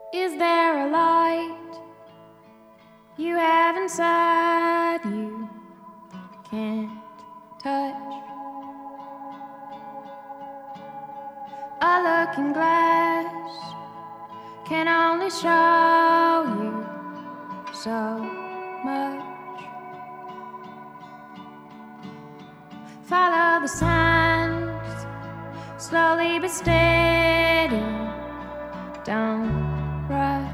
Is there a light you have inside you can't touch? A looking glass can only show you so much. Follow the signs, slowly but steady, don't rush.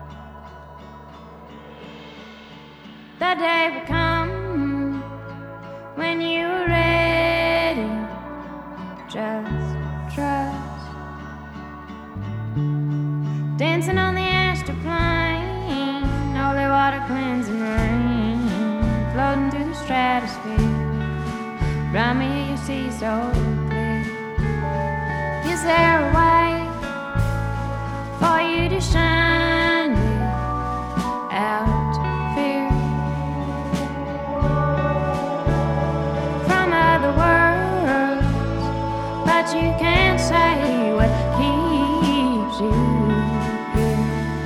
The day will come when you're ready, just trust. Dancing on the astral plane, holy water cleansing rain, floating through the stratosphere. Around me you see so clear. Is there a way for you to shine without fear? From other worlds, but you can't say what keeps you here.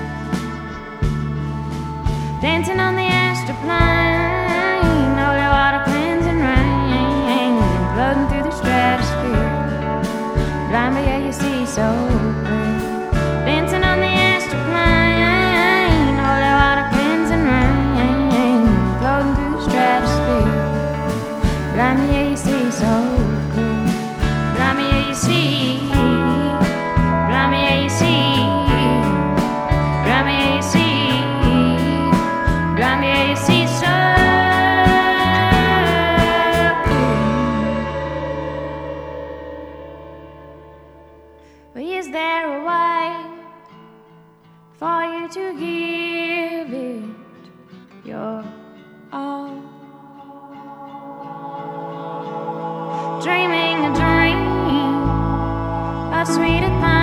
Dancing on the astral plane, holy water cleansing rain, floating through the stratosphere. Blind, but yeah, you see so clear. Dancing on the astral plane, holy water cleansing rain, floating through the stratosphere. Blind, but yeah, you see so clear. Blind, but yeah, you see. Blind, but yeah, you see. Blind, but yeah, you see. Blind, but yeah, you see so clear. But is there a way for you to give it your all? Dreaming a dream of sweeter things.